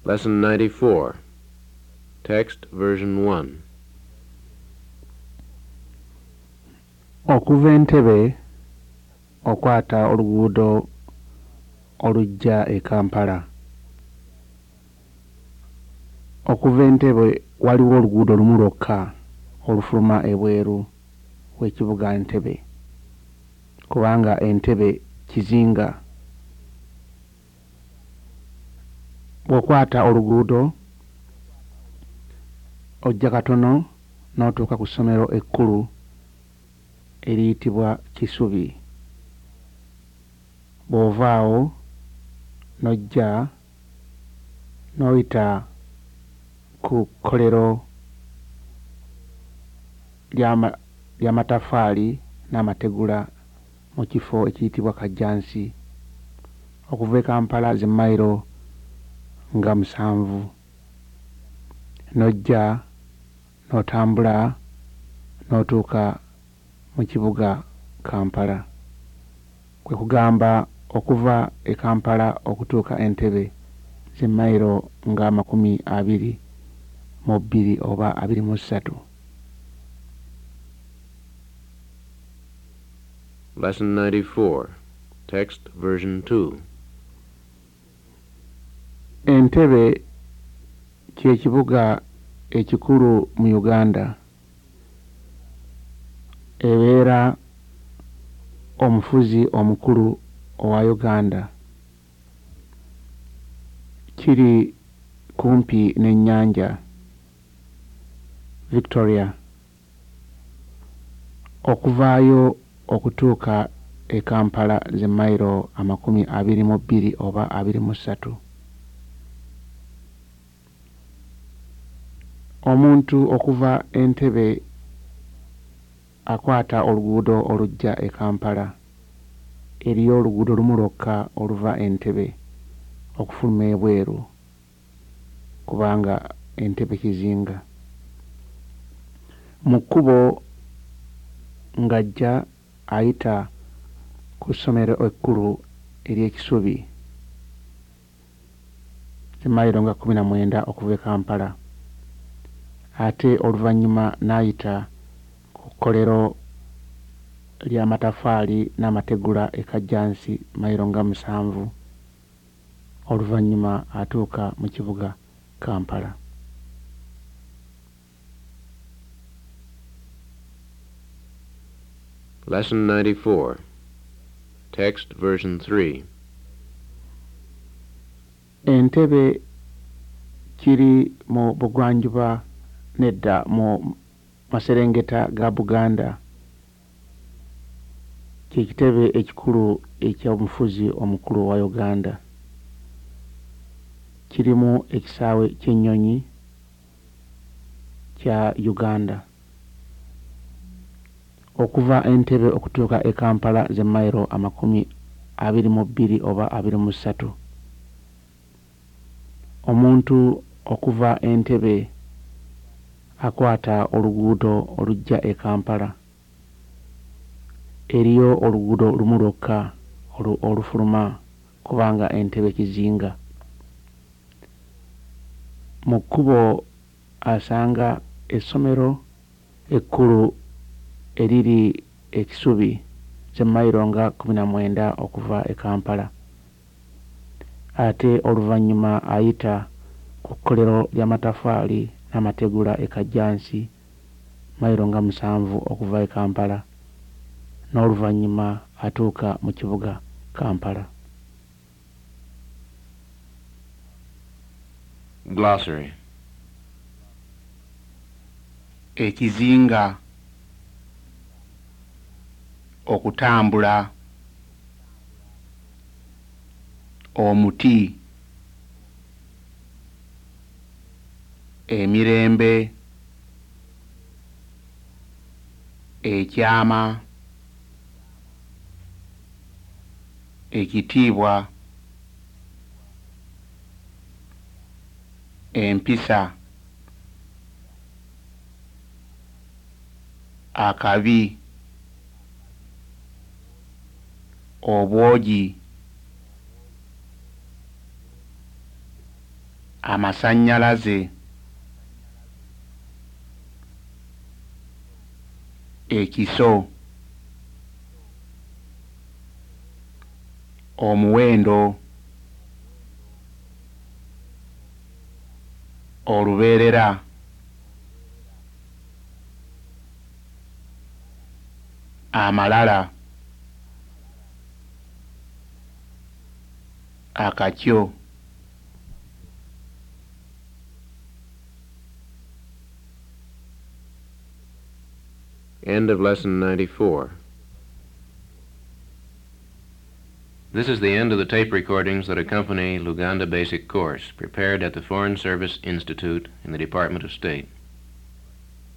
Lesson 94. Text version 1. Okuva Entebbe okwata oluguudo olujja e Kampala. Okuva Entebbe waliwo oluguudo lumu lwokka olufuluma ebweru w'ekibuga Entebbe, kubanga Entebbe kizinga. Bw'okwata oluguudo ojja katono n'otuuka ku ssomero ekkulu eriyitibwa Kisubi. Bw'ova awo n'ojja n'oyita ku kkolero ly'amataffaali n'amategula mu kifo ekiyitibwa Kajjansi. Okuva e Kampala zi mayiro nga 7. N'ojja n'otambula n'otuuka mu kibuga Kampala. Kwe kugamba okuva e Kampala okutuuka Entebbe zi mayiro nga 22 oba 23. Lesson 94. Text version 2. Entebbe kye kibuga ekikulu mu Uganda. Ebeera omufuzi omukulu owa Uganda. Kiri kumpi n'ennyanja Victoria. Okuvaayo okutuuka e Kampala zi mayiro 22 oba 23. Omuntu okuva Entebbe akwata oluguudo olujja e Kampala. Eriyo oluguudo lumu lwokka oluva Entebbe okufuluma ebweru, kubanga Entebbe kizinga. Mu kkubo ng'ajja ayita ku ssomero ekkulu ery'Ekisubi zi mayiro nga 19 okuva e Kampala. Ate oluvannyuma n'ayita ku kkolero ly'amataffaali n'amategula e Kajjansi mayiro nga 7. Oluvannyuma atuuka mu kibuga Kampala. Lesson 94. Text version 3. Entebbe kiri mu bugwanjuba nedda mu maserengeta ga Buganda. Kye kitebe ekikulu eky'omufuzi omukulu wa Uganda. Kirimu ekisaawe ky'ennyonyi kya Uganda. Okuva Entebbe okutuuka e Kampala zi mayiro 22 oba 23. Omuntu okuva Entebbe akwata oluguudo olujja e Kampala. Eriyo oluguudo lumu lwokka olufuluma, kubanga Entebbe kizinga. Mu kkubo asanga essomero ekkulu eriri Ekisubi zi mayiro nga 19 okuva e Kampala. Ate oluvannyuma ayita ku kkolero ly'amataffaali n'amategula e Kajjansi mayiro nga 7 okuva e Kampala. N'oluvannyuma atuuka mu kibuga Kampala. Glossary. Ekizinga, okutambula, omuti, emirembe, ekyama, ekitiibwa, empisa, akabi, obwogi, amasannyalaze, ekiso, omuwendo, olubeerera, amalala, akatyo, End of Lesson 94. This is the end of the tape recordings that accompany Luganda Basic Course, prepared at the Foreign Service Institute in the Department of State.